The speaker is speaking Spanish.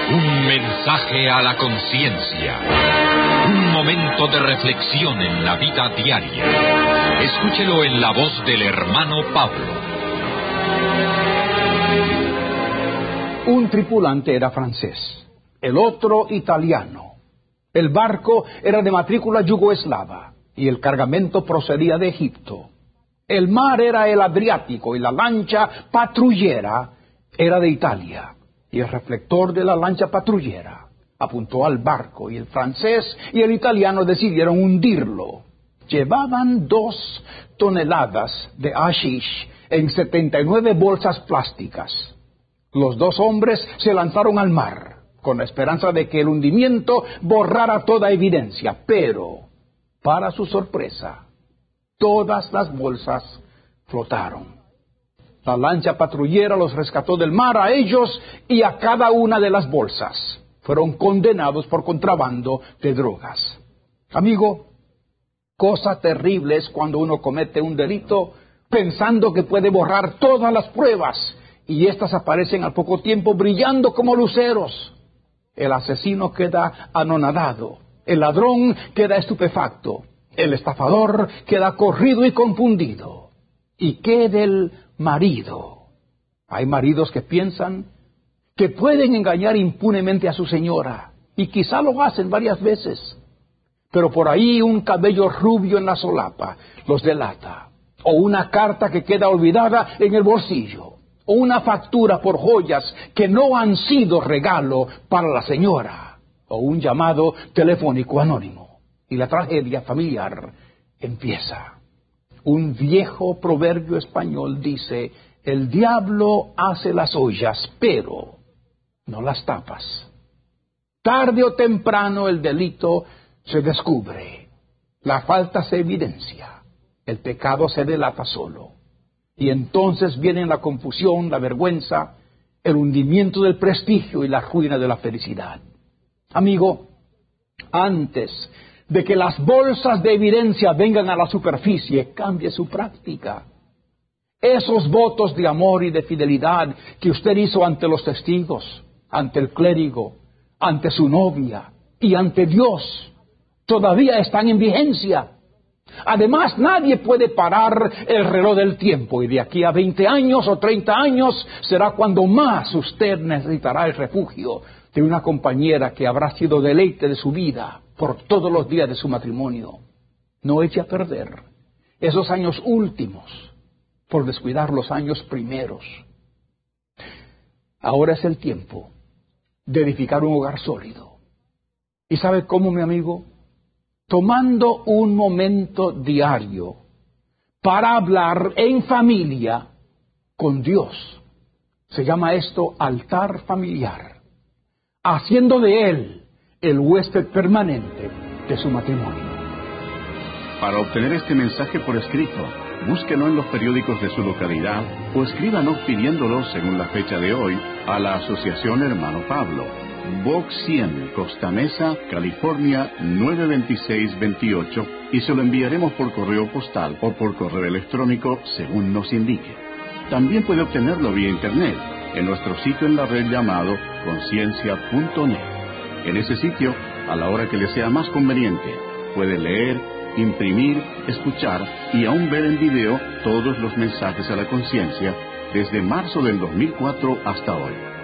Un mensaje a la conciencia. Un momento de reflexión en la vida diaria. Escúchelo en la voz del hermano Pablo. Un tripulante era francés, el otro italiano. El barco era de matrícula yugoslava y el cargamento procedía de Egipto. El mar era el Adriático y la lancha patrullera era de Italia. Y el reflector de la lancha patrullera apuntó al barco, y el francés y el italiano decidieron hundirlo. Llevaban 2 toneladas de hashish en 79 bolsas plásticas. Los 2 hombres se lanzaron al mar, con la esperanza de que el hundimiento borrara toda evidencia, pero, para su sorpresa, todas las bolsas flotaron. La lancha patrullera los rescató del mar a ellos y a cada una de las bolsas. Fueron condenados por contrabando de drogas. Amigo, cosa terrible es cuando uno comete un delito pensando que puede borrar todas las pruebas y éstas aparecen al poco tiempo brillando como luceros. El asesino queda anonadado, el ladrón queda estupefacto, el estafador queda corrido y confundido. ¿Y qué del marido? Hay maridos que piensan que pueden engañar impunemente a su señora, y quizá lo hacen varias veces, pero por ahí un cabello rubio en la solapa los delata, o una carta que queda olvidada en el bolsillo, o una factura por joyas que no han sido regalo para la señora, o un llamado telefónico anónimo, y la tragedia familiar empieza. Un viejo proverbio español dice: el diablo hace las ollas, pero no las tapas. Tarde o temprano el delito se descubre, la falta se evidencia, el pecado se delata solo. Y entonces vienen la confusión, la vergüenza, el hundimiento del prestigio y la ruina de la felicidad. Amigo, antes de que las bolsas de evidencia vengan a la superficie, cambie su práctica. Esos votos de amor y de fidelidad que usted hizo ante los testigos, ante el clérigo, ante su novia y ante Dios, todavía están en vigencia. Además, nadie puede parar el reloj del tiempo, y de aquí a 20 años o 30 años será cuando más usted necesitará el refugio de una compañera que habrá sido deleite de su vida por todos los días de su matrimonio. No eche a perder esos años últimos por descuidar los años primeros. Ahora es el tiempo de edificar un hogar sólido. ¿Y sabe cómo, mi amigo? Tomando un momento diario para hablar en familia con Dios. Se llama esto altar familiar, haciendo de él el huésped permanente de su matrimonio. Para obtener este mensaje por escrito, búsquelo en los periódicos de su localidad o escríbanos pidiéndolo según la fecha de hoy a la Asociación Hermano Pablo, Box 100, Costa Mesa, California 92628, y se lo enviaremos por correo postal o por correo electrónico según nos indique. También puede obtenerlo vía internet en nuestro sitio en la red llamado conciencia.net. En ese sitio, a la hora que le sea más conveniente, puede leer, imprimir, escuchar y aún ver en video todos los mensajes a la conciencia desde marzo del 2004 hasta hoy.